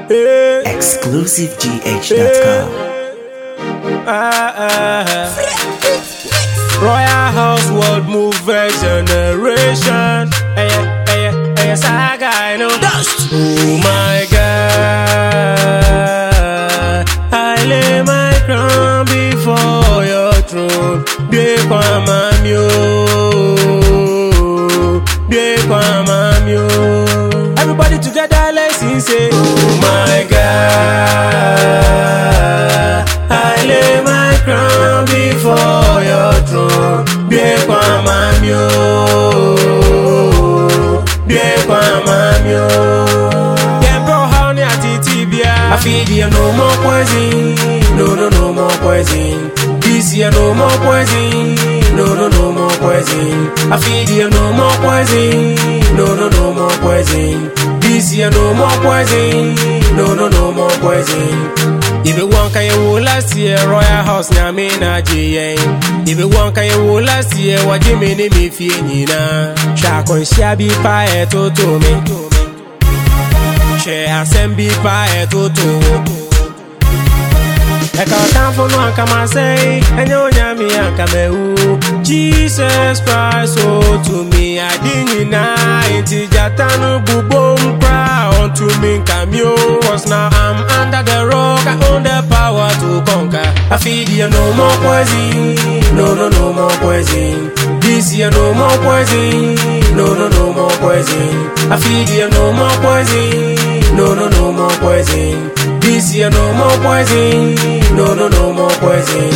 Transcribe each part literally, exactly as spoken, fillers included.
Hey. exclusive G H dot com. Ah, ah, ah. Royal House World Mover Generation. Hey, hey, hey, saga, I know. Dust. Oh my God, I lay my crown before your throne. Be kwa mamio, be kwa mamio. Everybody together, let's sing, say, oh my God, I lay my crown before your throne. Be kwa mamio, be kwa mamio. Kembro haoni atitibia. I feed you no more poison, no no no more poison. This year no more poison, no no no more poison. I feed you no more poison, no no no more poison. This year no more poison, no no no more poison. If you want kaya wo last year Royal House nyame na J N. If you want kaya wo last year waje me ne me fie nyina. Sha konhia bi pa e toto me. Share asem bi pa e toto. Eka tamfo no akama say enyo nyame akama wu. Jesus Christ oh to me adini na inti jatanu bubom pra unto me cameo. Cause now I'm under the rock, I own the power to conquer. I feed you no more poison, no no no more poison. This year no more poison, no no no more poison. I feed you no more poison, no no no more poison. This year no more poison, no no no more poison.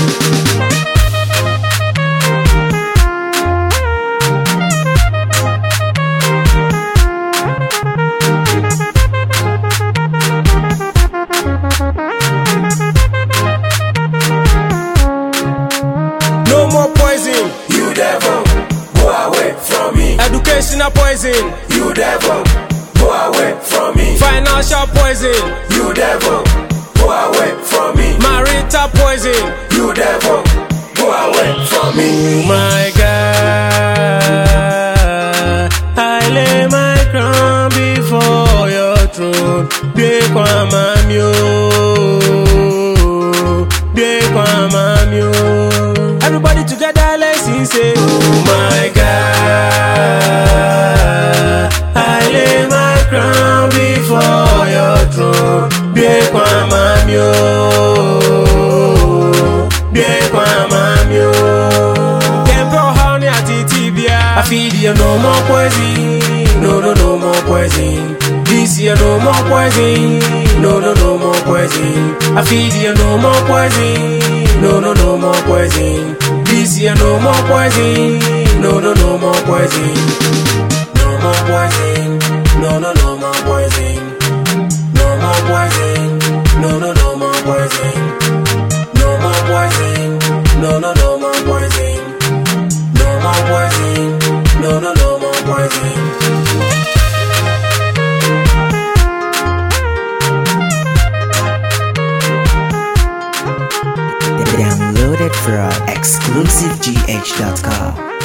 No more poison, You devil, go away from me. educational poison, You devil, go away from me. financial poison, You devil, go away from me. marital poison. You devil, go away from me. Oh my God, I lay my crown before your throne. Be kwa mamio, be kwa mamio. Everybody together, let's sing, say, oh my God, I lay my crown before your throne. Be kwa mamio, be kwa mamio. Kembro haoni atitibia. I feed you no more poison, no no no more poison. This year no more poison, no no no more poison. I feed you no more poison, no no no more poison. This year no more poison, no no no more poison. No more poison, no no no more poison. No more poison, no no no more poison. No more poison, no no no more poison. No more poison, no no no more poison. Download it from exclusive G H dot com.